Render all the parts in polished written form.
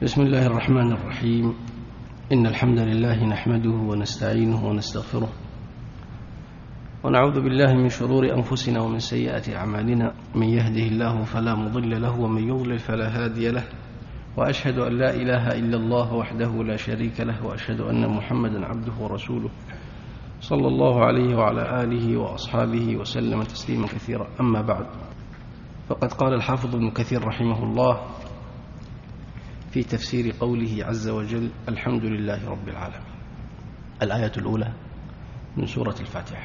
بسم الله الرحمن الرحيم. إن الحمد لله نحمده ونستعينه ونستغفره ونعوذ بالله من شرور أنفسنا ومن سيئات أعمالنا. من يهده الله فلا مضل له ومن يضلل فلا هادي له، وأشهد أن لا إله إلا الله وحده لا شريك له، وأشهد أن محمدا عبده ورسوله صلى الله عليه وعلى آله وأصحابه وسلم تسليما كثيرا. أما بعد، فقد قال الحافظ ابن كثير رحمه الله في تفسير قوله عز وجل: الحمد لله رب العالمين. الآية الأولى من سورة الفاتحة.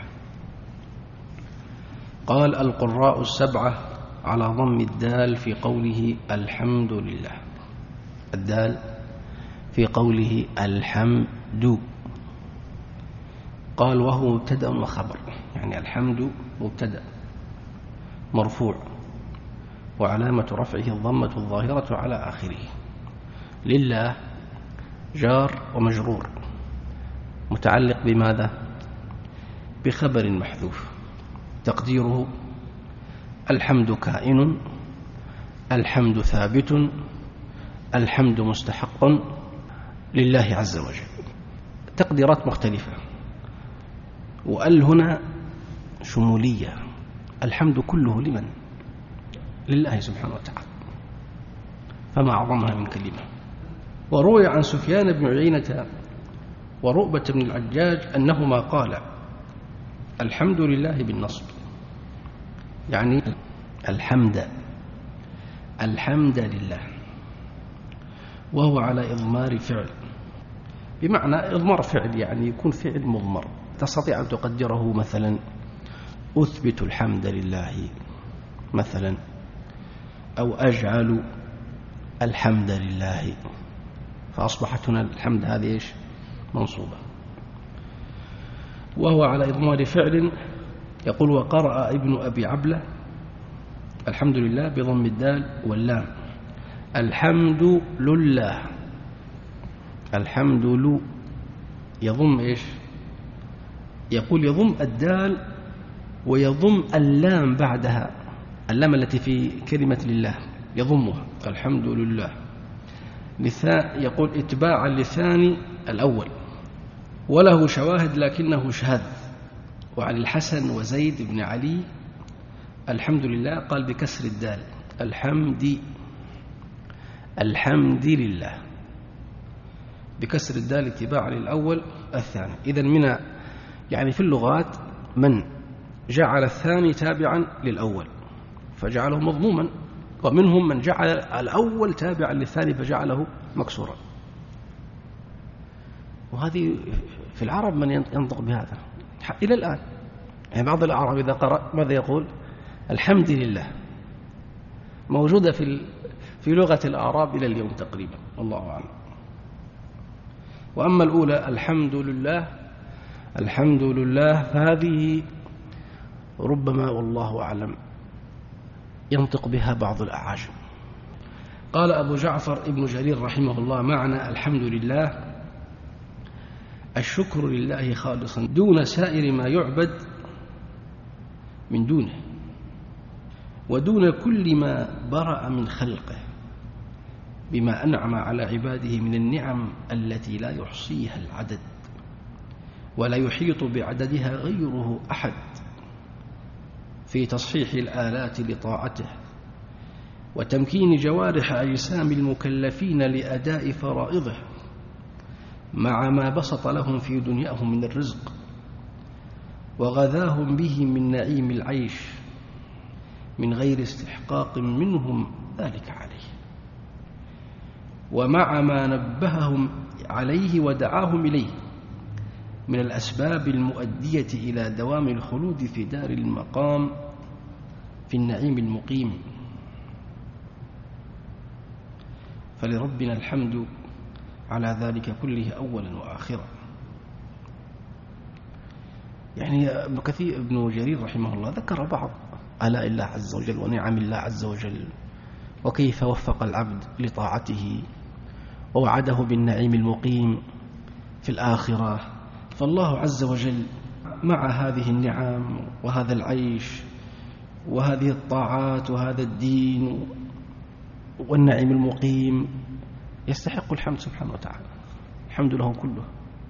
قال: القراء السبعة على ضم الدال في قوله الحمد لله. الدال في قوله الحمد. قال: وهو مبتدأ وخبر، يعني الحمد مبتدأ مرفوع وعلامة رفعه الضمة الظاهرة على آخره. لله جار ومجرور متعلق بماذا؟ بخبر محذوف تقديره الحمد كائن، الحمد ثابت، الحمد مستحق لله عز وجل. تقديرات مختلفة، وال هنا شمولية. الحمد كله لمن؟ لله سبحانه وتعالى، فما أعظمها من كلمة. وروي عن سفيان بن عيينة ورؤبة بن العجاج أنهما قال: الحمد لله بالنصب، يعني الحمد لله، وهو على إضمار فعل، بمعنى إضمار فعل يعني يكون فعل مضمر. تستطيع أن تقدره مثلا أثبت الحمد لله مثلا، أو أجعل الحمد لله، فأصبحت هنا الحمد هذه إيش؟ منصوبة. وهو على إضمار فعل. يقول: وقرأ ابن أبي عبلة الحمد لله بضم الدال واللام. الحمد لله، الحمد له يضم إيش؟ يقول يضم الدال ويضم اللام بعدها، اللام التي في كلمة لله يضمها، الحمد لله. يقول اتباعا للثاني الأول، وله شواهد لكنه شاذ. وعن الحسن وزيد بن علي الحمد لله قال بكسر الدال الحمد لله، بكسر الدال اتباعا للأول الثاني. إذن من يعني في اللغات من جعل الثاني تابعا للأول فجعله مضموما، ومنهم من جعل الأول تابعا للثاني فجعله مكسورا. وهذه في العرب من ينطق بهذا إلى الآن. يعني بعض الأعراب إذا قرأ ماذا يقول؟ الحمد لله، موجودة في لغة الأعراب إلى اليوم تقريبا، والله أعلم. وأما الأولى الحمد لله فهذه ربما والله أعلم ينطق بها بعض الأعاجم. قال أبو جعفر ابن جرير رحمه الله: معنى الحمد لله الشكر لله خالصا دون سائر ما يعبد من دونه، ودون كل ما برأ من خلقه، بما أنعم على عباده من النعم التي لا يحصيها العدد ولا يحيط بعددها غيره أحد، في تصحيح الآلات لطاعته، وتمكين جوارح أجسام المكلفين لأداء فرائضه، مع ما بسط لهم في دنياهم من الرزق وغذاهم به من نعيم العيش من غير استحقاق منهم ذلك عليه، ومع ما نبههم عليه ودعاهم إليه من الأسباب المؤدية إلى دوام الخلود في دار المقام في النعيم المقيم. فلربنا الحمد على ذلك كله أولا وآخرا. يعني ابن جرير رحمه الله ذكر بعض آلاء الله عز وجل ونعم الله عز وجل، وكيف وفق العبد لطاعته ووعده بالنعيم المقيم في الآخرة. فالله عز وجل مع هذه النعم وهذا العيش وهذه الطاعات وهذا الدين والنعيم المقيم يستحق الحمد سبحانه وتعالى، الحمد له كله.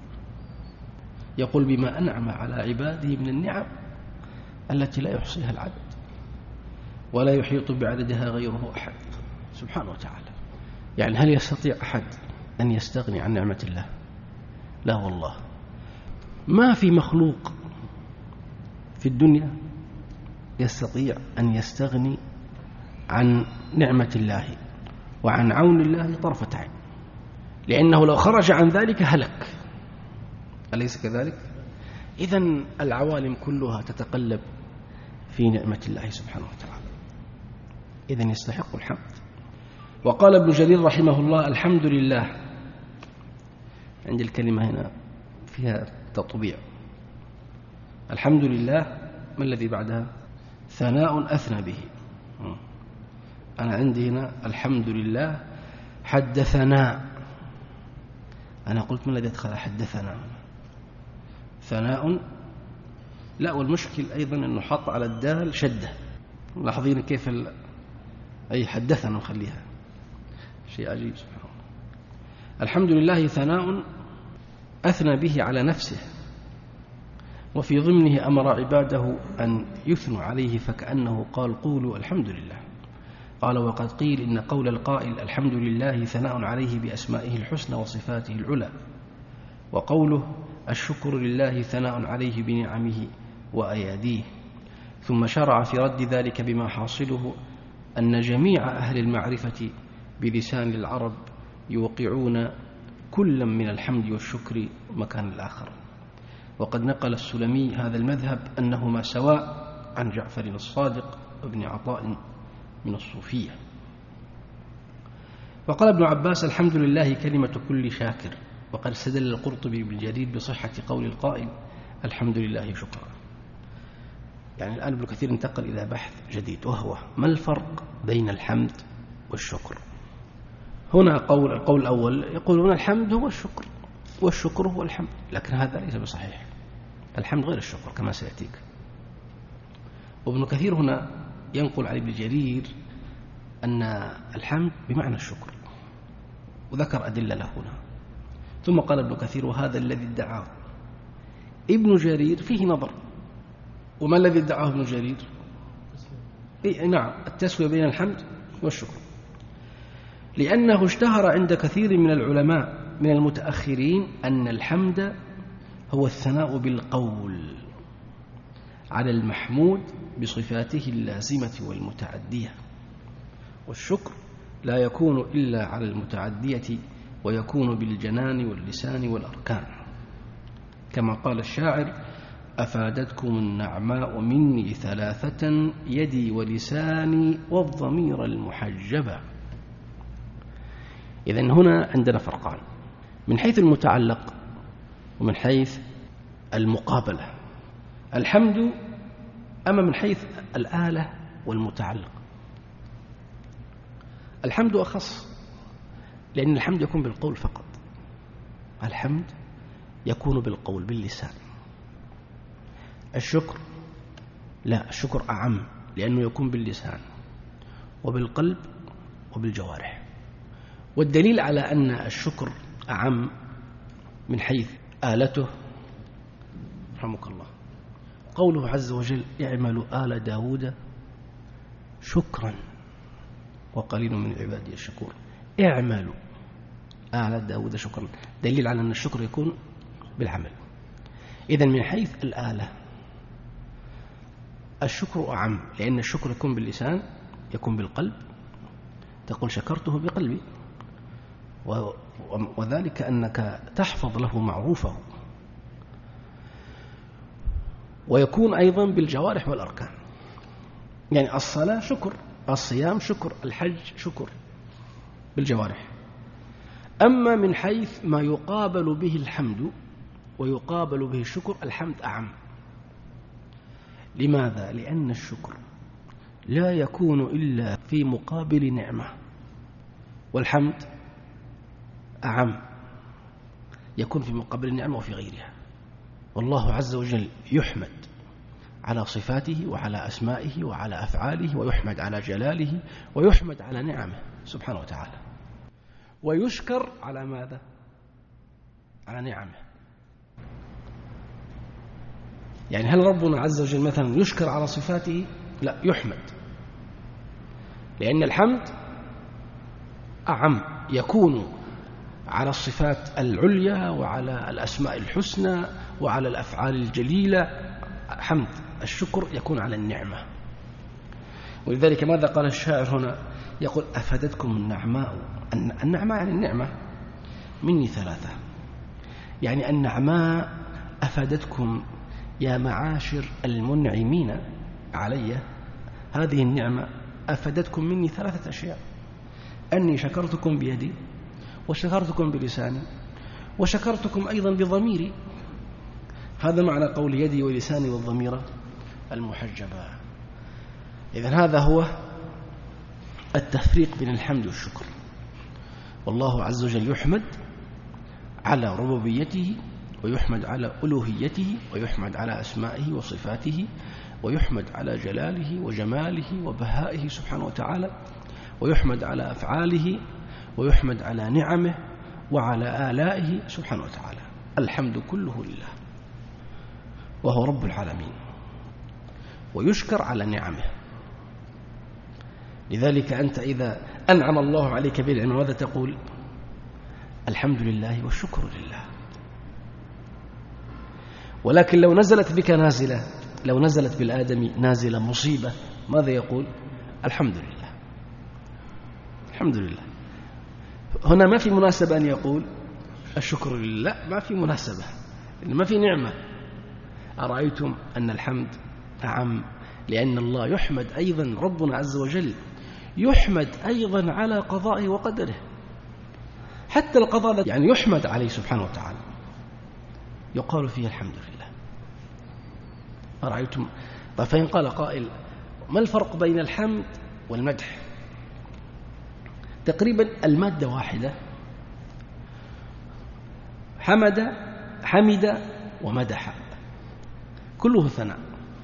يقول بما أنعم على عباده من النعم التي لا يحصيها العدد ولا يحيط بعددها غيره أحد سبحانه وتعالى. يعني هل يستطيع أحد أن يستغني عن نعمة الله؟ لا والله، ما في مخلوق في الدنيا يستطيع أن يستغني عن نعمة الله وعن عون الله طرفة عين، لأنه لو خرج عن ذلك هلك، أليس كذلك؟ إذن العوالم كلها تتقلب في نعمة الله سبحانه وتعالى، إذن يستحق الحمد. وقال ابن جرير رحمه الله: الحمد لله، عند الكلمة هنا فيها تطبيع، الحمد لله ما الذي بعدها؟ ثناء أثنى به. أنا عندي هنا الحمد لله حدثنا، أنا قلت ما الذي أدخل حدثنا؟ ثناء، لا، والمشكل أيضا أنه حط على الدال شدة، لاحظين كيف أي حدثنا نخليها، شيء عجيب سبحانه الله. الحمد لله ثناء أثنى به على نفسه، وفي ضمنه أمر عباده أن يثنوا عليه، فكأنه قال: قولوا الحمد لله. قال: وقد قيل إن قول القائل الحمد لله ثناء عليه بأسمائه الحسنى وصفاته العلى، وقوله الشكر لله ثناء عليه بنعمه وأياديه. ثم شرع في رد ذلك بما حاصله أن جميع أهل المعرفة بلسان العرب يوقعون كلا من الحمد والشكر مكان الآخر. وقد نقل السلمي هذا المذهب أنهما سواء عن جعفر الصادق وابن عطاء من الصوفية. وقال ابن عباس: الحمد لله كلمة كل شاكر. وقد استدل القرطبي بالجديد بصحة قول القائل الحمد لله شكرا. يعني الآن ابن كثير انتقل إلى بحث جديد، وهو ما الفرق بين الحمد والشكر؟ هنا القول الأول يقولون الحمد هو الشكر والشكر هو الحمد، لكن هذا ليس بصحيح، الحمد غير الشكر كما سيأتيك. وابن كثير هنا ينقل عن ابن جرير أن الحمد بمعنى الشكر، وذكر أدلة له هنا. ثم قال ابن كثير: وهذا الذي ادعاه ابن جرير فيه نظر. وما الذي ادعاه ابن جرير؟ نعم، التسوية بين الحمد والشكر، لأنه اشتهر عند كثير من العلماء من المتأخرين أن الحمد هو الثناء بالقول على المحمود بصفاته اللازمة والمتعدية، والشكر لا يكون إلا على المتعدية، ويكون بالجنان واللسان والأركان، كما قال الشاعر: أفادتكم النعماء مني ثلاثة، يدي ولساني والضمير المحجبة. إذن هنا عندنا فرقان من حيث المتعلق ومن حيث المقابلة. الحمد أما من حيث الآلة والمتعلق، الحمد أخص، لأن الحمد يكون بالقول فقط، الحمد يكون بالقول باللسان. الشكر لا، الشكر أعم، لأنه يكون باللسان وبالقلب وبالجوارح. والدليل على أن الشكر أعم من حيث آلته رحمك الله قوله عز وجل: اعملوا آل داود شكرا وقليل من عبادي الشكور. اعملوا آل داود شكرا، دليل على أن الشكر يكون بالعمل. إذن من حيث الآلة الشكر أعم، لأن الشكر يكون باللسان، يكون بالقلب، تقول شكرته بقلبي، وذلك أنك تحفظ له معروفه، ويكون أيضا بالجوارح والأركان، يعني الصلاة شكر، الصيام شكر، الحج شكر بالجوارح. أما من حيث ما يقابل به الحمد ويقابل به الشكر، الحمد أعم. لماذا؟ لأن الشكر لا يكون إلا في مقابل نعمة، والحمد أعم، يكون في مقابل النعمة وفي غيرها. والله عز وجل يحمد على صفاته وعلى أسمائه وعلى أفعاله، ويحمد على جلاله، ويحمد على نعمه سبحانه وتعالى. ويشكر على ماذا؟ على نعمه. يعني هل ربنا عز وجل مثلا يشكر على صفاته؟ لا، يحمد، لأن الحمد أعم، يكون على الصفات العليا وعلى الأسماء الحسنى وعلى الأفعال الجليلة. حمد الشكر يكون على النعمة. ولذلك ماذا قال الشاعر هنا؟ يقول أفادتكم النعماء. النعماء يعني النعمة مني ثلاثة، يعني النعماء أفادتكم يا معاشر المنعمين علي، هذه النعمة أفادتكم مني ثلاثة أشياء: أني شكرتكم بيدي، وشكرتكم بلساني، وشكرتكم أيضا بضميري. هذا معنى قول يدي ولساني والضمير المحجبة. إذن هذا هو التفريق بين الحمد والشكر. والله عز وجل يحمد على ربوبيته، ويحمد على ألوهيته، ويحمد على أسمائه وصفاته، ويحمد على جلاله وجماله وبهائه سبحانه وتعالى، ويحمد على أفعاله، ويحمد على نعمه وعلى آلائه سبحانه وتعالى. الحمد كله لله، وهو رب العالمين، ويشكر على نعمه. لذلك أنت إذا أنعم الله عليك بالنعمة ماذا تقول؟ الحمد لله والشكر لله. ولكن لو نزلت بك نازلة، لو نزلت بالآدمي نازلة مصيبة، ماذا يقول؟ الحمد لله. الحمد لله. هنا ما في مناسبة أن يقول الشكر لله، ما في مناسبة، ما في نعمة. أرأيتم أن الحمد أعم، لأن الله يحمد أيضا، ربنا عز وجل يحمد أيضا على قضائه وقدره. حتى القضاء يعني يحمد عليه سبحانه وتعالى، يقال فيه الحمد لله. أرأيتم؟ فإن قال قائل ما الفرق بين الحمد والمدح؟ تقريبا المادة واحدة، حمد ومدح، كله ثناء.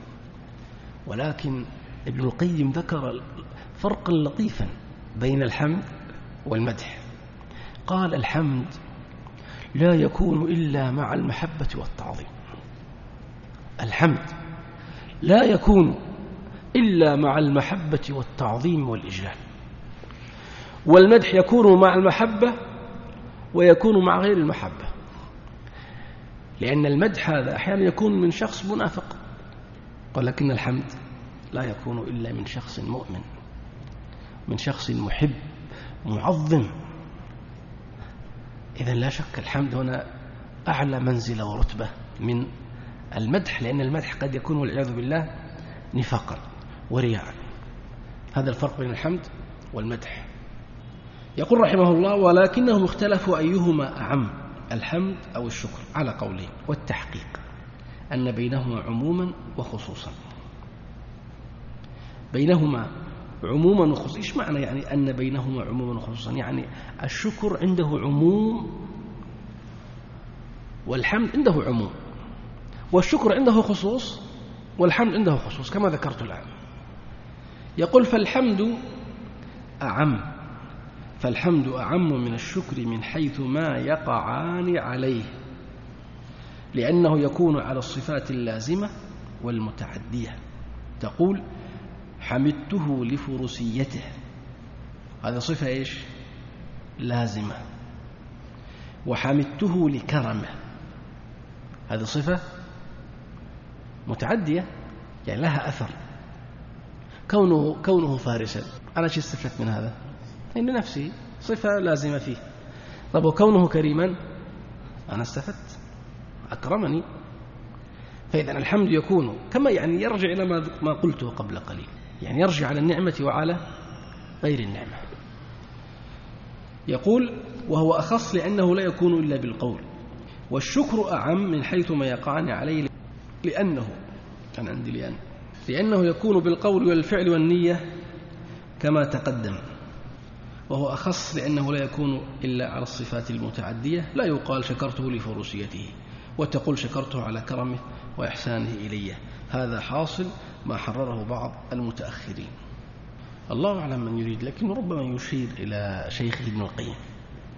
ولكن ابن القيم ذكر فرقا لطيفا بين الحمد والمدح. قال الحمد لا يكون إلا مع المحبة والتعظيم. الحمد لا يكون إلا مع المحبة والتعظيم والإجلال. والمدح يكون مع المحبة ويكون مع غير المحبة، لأن المدح هذا أحيانا يكون من شخص منافق، ولكن الحمد لا يكون إلا من شخص مؤمن، من شخص محب معظم. إذن لا شك الحمد هنا أعلى منزلة ورتبة من المدح، لأن المدح قد يكون والعياذ بالله نفاقا ورياء. هذا الفرق بين الحمد والمدح. يقول رحمه الله ولكنهم اختلفوا أيهما أعم، الحمد أو الشكر، على قولين، والتحقيق أن بينهما عموما وخصوصا. بينهما عموما وخصوصا، إيش معنى يعني أن بينهما عموما وخصوصا؟ يعني الشكر عنده عموم والحمد عنده عموم، والشكر عنده خصوص والحمد عنده خصوص كما ذكرت الآن. يقول فالحمد أعم من الشكر من حيث ما يقعان عليه، لأنه يكون على الصفات اللازمة والمتعدية. تقول حمدته لفروسيته، هذا صفة إيش؟ لازمة. وحمدته لكرمه، هذه صفة متعدية، يعني لها أثر. كونه فارسا، أنا شو استفدت من هذا؟ إن نفسي صفة لازمة فيه. طب وكونه كريما أنا استفدت، أكرمني. فإذا الحمد يكون كما يعني يرجع إلى ما قلته قبل قليل، يعني يرجع على النعمة وعلى غير النعمة. يقول وهو أخص لأنه لا يكون إلا بالقول، والشكر أعم من حيث ما يقعن عليه، لأنه يكون بالقول والفعل والنية كما تقدم. وهو أخص لأنه لا يكون إلا على الصفات المتعدية، لا يقال شكرته لفروسيته وتقول شكرته على كرمه وإحسانه إليه. هذا حاصل ما حرره بعض المتأخرين. الله أعلم من يريد، لكن ربما يشير إلى شيخه ابن القيم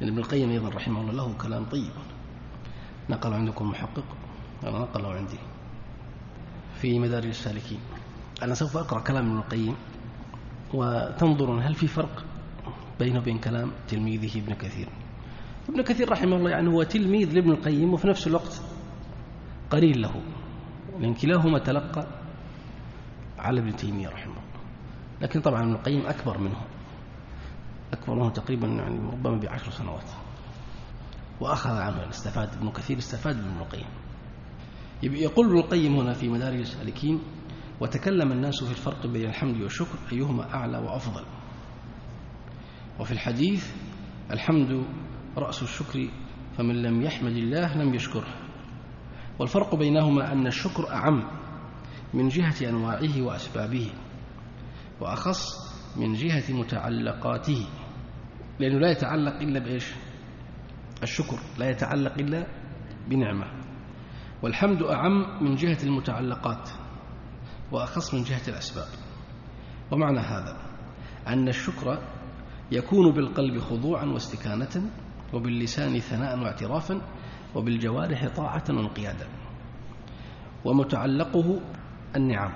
ابن القيم أيضا رحمه الله له كلام طيب نقل عندكم محقق، أنا نقله عندي في مدارج السالكين. أنا سوف أقرأ كلام ابن القيم وتنظرون هل في فرق بينه وبين كلام تلميذه ابن كثير. ابن كثير رحمه الله يعني هو تلميذ لابن القيم وفي نفس الوقت قرين له، لأن كلاهما تلقى على ابن تيمية رحمه الله، لكن طبعا ابن القيم أكبر منه تقريبا يعني ربما ب10 سنوات، وأخذ عنه استفاد ابن كثير، استفاد من ابن القيم. يقول ابن القيم هنا في مدارج السالكين: وتكلم الناس في الفرق بين الحمد والشكر أيهما أعلى وأفضل، وفي الحديث: الحمد رأس الشكر فمن لم يحمد الله لم يشكره. والفرق بينهما أن الشكر أعم من جهة أنواعه وأسبابه، وأخص من جهة متعلقاته، لأنه لا يتعلق إلا بإيش؟ الشكر لا يتعلق إلا بنعمة. والحمد أعم من جهة المتعلقات وأخص من جهة الأسباب. ومعنى هذا أن الشكر يكون بالقلب خضوعا واستكانة، وباللسان ثناء واعترافا، وبالجوارح طاعة وانقيادا. ومتعلقه النعم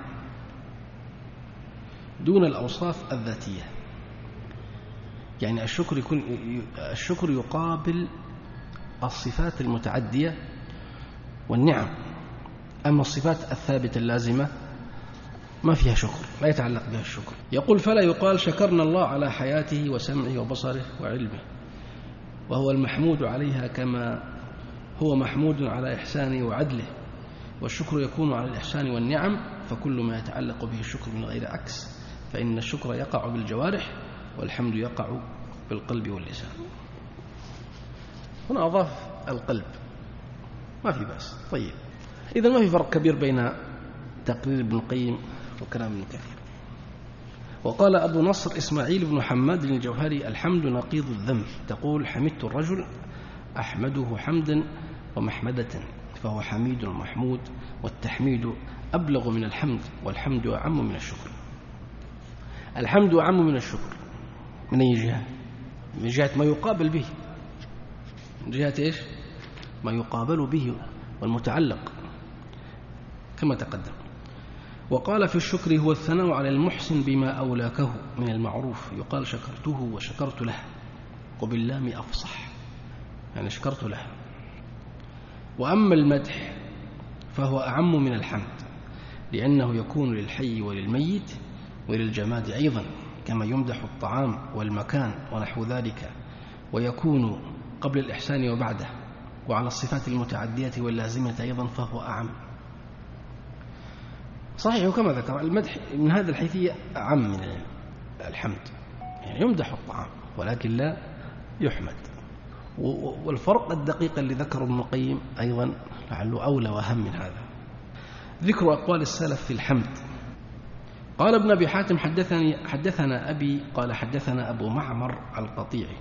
دون الأوصاف الذاتية، يعني الشكر يقابل الصفات المتعدية والنعم، أما الصفات الثابتة اللازمة ما فيها شكر، لا يتعلق بها الشكر. يقول: فلا يقال شكرنا الله على حياته وسمعه وبصره وعلمه، وهو المحمود عليها كما هو محمود على إحسانه وعدله. والشكر يكون على الإحسان والنعم، فكل ما يتعلق به الشكر من غير عكس، فإن الشكر يقع بالجوارح والحمد يقع بالقلب واللسان. هنا أضاف القلب، ما في بأس. طيب، إذا ما في فرق كبير بين تقرير ابن القيم وكلام ابن كثير. وقال أبو نصر إسماعيل بن حماد الجوهري: الحمد نقيض الذم. تقول: حمدت الرجل، أحمده حمدا ومحمدة، فهو حميد ومحمود، والتحميد أبلغ من الحمد، والحمد أعم من الشكر. الحمد أعم من الشكر من أي جهة؟ من جهة ما يقابل به، من جهة إيش؟ ما يقابل به والمتعلق كما تقدم. وقال: في الشكر هو الثناء على المحسن بما أولاكه من المعروف، يقال شكرته وشكرت له، وباللام أفصح، يعني شكرت له. وأما المدح فهو أعم من الحمد، لأنه يكون للحي وللميت وللجماد أيضا، كما يمدح الطعام والمكان ونحو ذلك، ويكون قبل الإحسان وبعده، وعلى الصفات المتعدية واللازمة أيضا فهو أعم. صحيح، وكما ذكر المدح من هذا الحيثية أعم من الحمد، يعني يمدح الطعام ولكن لا يحمد. والفرق الدقيق اللي ذكره ابن القيم أيضا لعله أولى وأهم من هذا، ذكر أقوال السلف في الحمد. قال ابن أبي حاتم: حدثنا أبي قال حدثنا أبو معمر القطيعي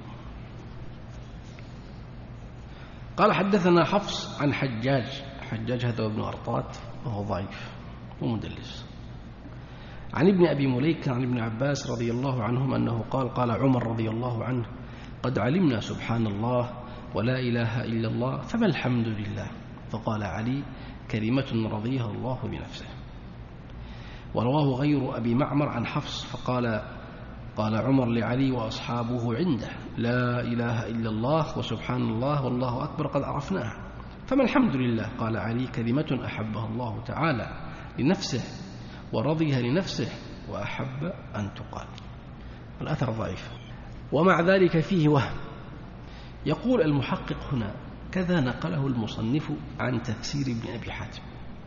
قال حدثنا حفص عن حجاج هذا ابن أرطات وهو ضعيف ومدلس، عن ابن أبي مليكة عن ابن عباس رضي الله عنهما أنه قال عمر رضي الله عنه: قد علمنا سبحان الله ولا إله إلا الله، فما الحمد لله؟ فقال علي: كلمة رضيها الله بنفسه. ورواه غير أبي معمر عن حفص فقال: قال عمر لعلي وأصحابه عنده: لا إله إلا الله وسبحان الله والله أكبر قد عرفناها، فما الحمد لله؟ قال علي: كلمة أحبها الله تعالى لنفسه ورضيها لنفسه وأحب أن تقال. الأثر ضعيف، ومع ذلك فيه وهم. يقول المحقق هنا: كذا نقله المصنف عن تفسير ابن أبي حاتم،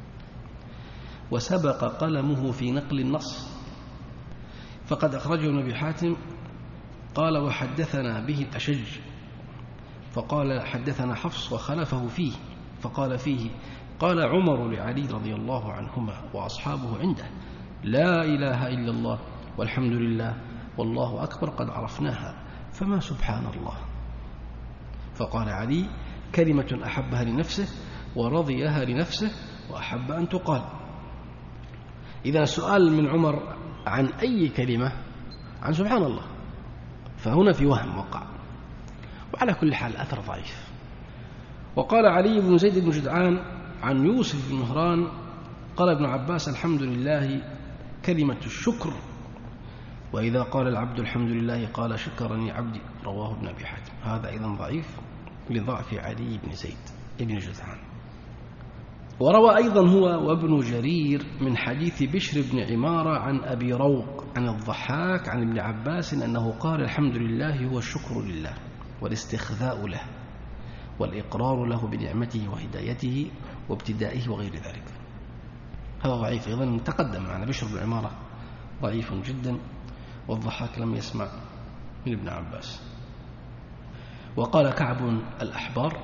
وسبق قلمه في نقل النص، فقد أخرجه ابن أبي حاتم قال: وحدثنا به الأشج، فقال حدثنا حفص، وخلفه فيه فقال فيه: قال عمر لعلي رضي الله عنهما وأصحابه عنده: لا إله إلا الله والحمد لله والله أكبر قد عرفناها، فما سبحان الله؟ فقال علي: كلمة أحبها لنفسه ورضيها لنفسه وأحب أن تقال. إذا السؤال من عمر عن أي كلمة؟ عن سبحان الله، فهنا في وهم وقع. وعلى كل حال أثر ضعيف. وقال علي بن زيد بن جدعان عن يوسف بن مهران قال ابن عباس: الحمد لله كلمة الشكر، وإذا قال العبد الحمد لله قال شكرني عبدي. رواه ابن أبي حاتم. هذا أيضا ضعيف لضعف علي بن زيد بن جدعان. وروى أيضا هو وابن جرير من حديث بشر بن عمارة عن أبي روق عن الضحاك عن ابن عباس أنه قال: الحمد لله هو الشكر لله والاستخذاء له والإقرار له بنعمته وهدايته وابتدائه وغير ذلك. هذا ضعيف أيضا، تقدم معنا بشر بن عمارة ضعيف جدا، والضحاك لم يسمع من ابن عباس. وقال كعب الأحبار: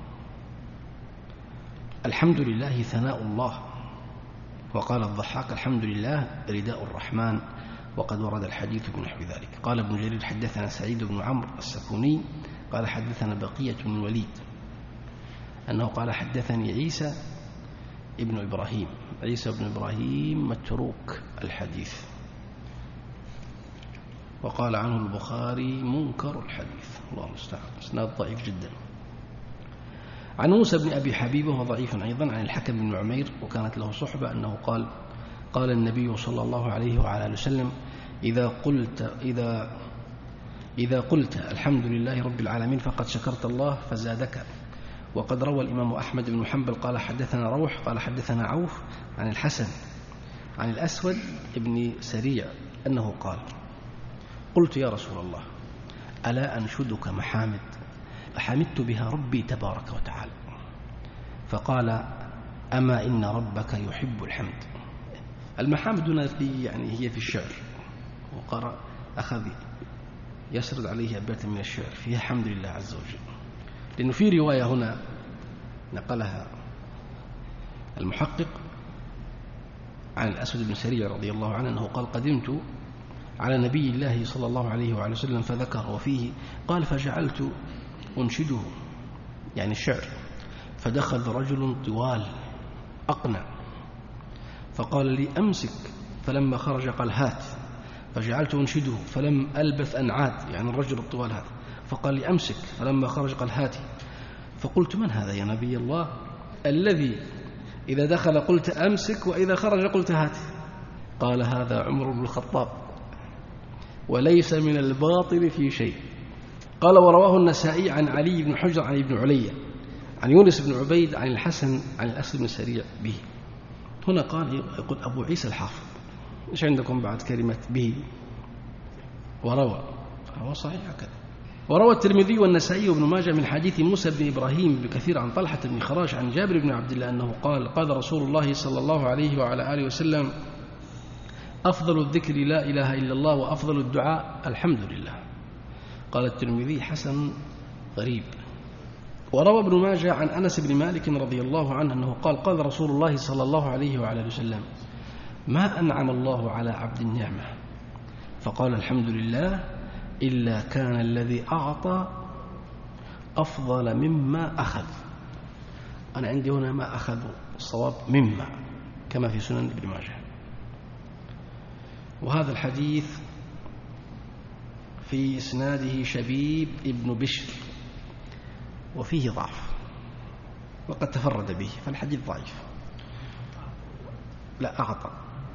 الحمد لله ثناء الله. وقال الضحاك: الحمد لله رداء الرحمن. وقد ورد الحديث بنحو ذلك. قال ابن جرير: حدثنا سعيد بن عمرو السكوني قال حدثنا بقية بن الوليد أنه قال حدثني عيسى ابن إبراهيم. عيسى بن إبراهيم متروك الحديث، وقال عنه البخاري منكر الحديث، الله المستعان، اسناد ضعيف جدا. عن موسى بن أبي حبيبة وهو ضعيف أيضا عن الحكم بن عمير وكانت له صحبة أنه قال: قال النبي صلى الله عليه وعلى آله وسلم: إذا قلت الحمد لله رب العالمين فقد شكرت الله فزادك. وقد روى الإمام أحمد بن حنبل قال حدثنا روح قال حدثنا عوف عن الحسن عن الأسود بن سريع أنه قال: قلت يا رسول الله ألا أنشدك محامد حمدت بها ربي تبارك وتعالى؟ فقال: أما إن ربك يحب الحمد. المحامد هنا يعني هي في الشعر، وقرأ أخذ يسرد عليه أبيات من الشعر فيها حمد لله عز وجل، لأنه في رواية هنا نقلها المحقق عن الأسود بن سريع رضي الله عنه أنه قال: قدمت على نبي الله صلى الله عليه وعلى وسلم فذكر، وفيه قال: فجعلت أنشده يعني الشعر، فدخل رجل طوال أقنع فقال لي: أمسك، فلما خرج قال: هات، فجعلت أنشده فلم ألبث أن عاد، يعني الرجل الطوال هذا، فقال لي: أمسك، فلما خرج قال: هاتي. فقلت: من هذا يا نبي الله الذي إذا دخل قلت أمسك وإذا خرج قلت هاتي؟ قال: هذا عمر بن الخطاب وليس من الباطل في شيء. قال: ورواه النسائي عن علي بن حجر عن ابن علية عن يونس بن عبيد عن الحسن عن الأسد بن سريع به. هنا قال يقول أبو عيسى الحافظ، إيش عندكم بعد كلمة به؟ وروى، هو صحيح هكذا. وروى الترمذي والنسائي وابن ماجه من حديث موسى بن إبراهيم بن كثير عن طلحة بن خراش عن جابر بن عبد الله أنه قال: قال رسول الله صلى الله عليه وعلى آله وسلم: أفضل الذكر لا إله إلا الله، وأفضل الدعاء الحمد لله. قال الترمذي: حسن غريب. وروى ابن ماجه عن أنس بن مالك رضي الله عنه أنه قال: قال رسول الله صلى الله عليه وعلى آله وسلم: ما أنعم الله على عبد النعمة فقال الحمد لله إلا كان الذي أعطى أفضل مما أخذ. أنا عندي هنا ما أخذ، الصواب مما، كما في سنن ابن ماجه. وهذا الحديث في إسناده شبيب ابن بشر وفيه ضعف وقد تفرد به، فالحديث ضعيف. لا، أعطى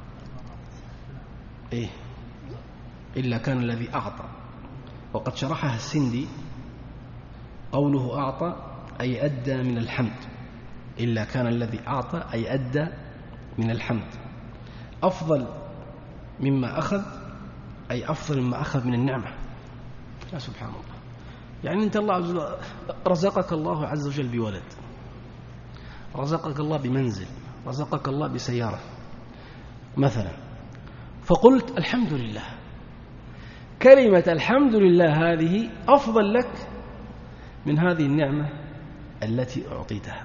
إيه إلا كان الذي أعطى، وقد شرحها السندي قوله أعطى أي أدى من الحمد، إلا كان الذي أعطى أي أدى من الحمد. أفضل مما أخذ أي أفضل مما أخذ من النعمة. يا سبحان الله، يعني أنت الله رزقك الله عز وجل بولد، رزقك الله بمنزل، رزقك الله بسيارة مثلا، فقلت الحمد لله. كلمة الحمد لله هذه أفضل لك من هذه النعمة التي أعطيتها.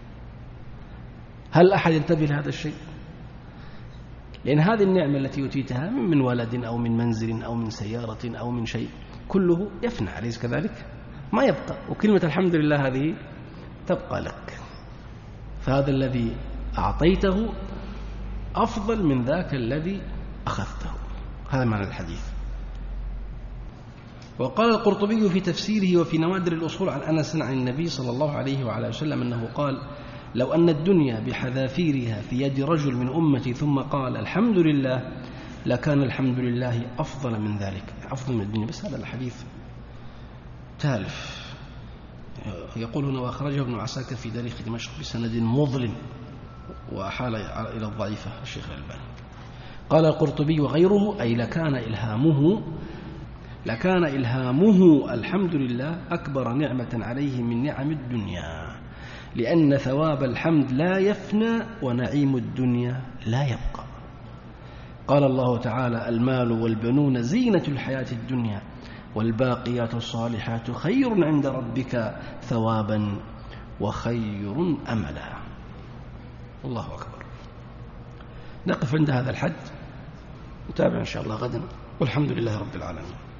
هل أحد ينتبه لهذا الشيء؟ لأن هذه النعمة التي أتيتها من ولد أو من منزل أو من سيارة أو من شيء كله يفنى، أليس كذلك؟ ما يبقى، وكلمة الحمد لله هذه تبقى لك. فهذا الذي أعطيته أفضل من ذاك الذي أخذته. هذا معنى الحديث. وقال القرطبي في تفسيره وفي نوادر الأصول عن أنس عن النبي صلى الله عليه وعلى وسلم أنه قال: لو أن الدنيا بحذافيرها في يد رجل من أمتي ثم قال الحمد لله لكان الحمد لله أفضل من ذلك، أفضل من الدنيا. بس هذا الحديث تالف. يقول هنا: وأخرجه ابن عساكر في تاريخ دمشق بسند مظلم، وأحال إلى الضعيفة الشيخ الألباني. قال القرطبي وغيره: أي لكان إلهامه الحمد لله أكبر نعمة عليه من نعم الدنيا، لأن ثواب الحمد لا يفنى ونعيم الدنيا لا يبقى. قال الله تعالى: المال والبنون زينة الحياة الدنيا والباقيات الصالحات خير عند ربك ثوابا وخير أملا. الله أكبر. نقف عند هذا الحد، نتابع إن شاء الله غدا، والحمد لله رب العالمين.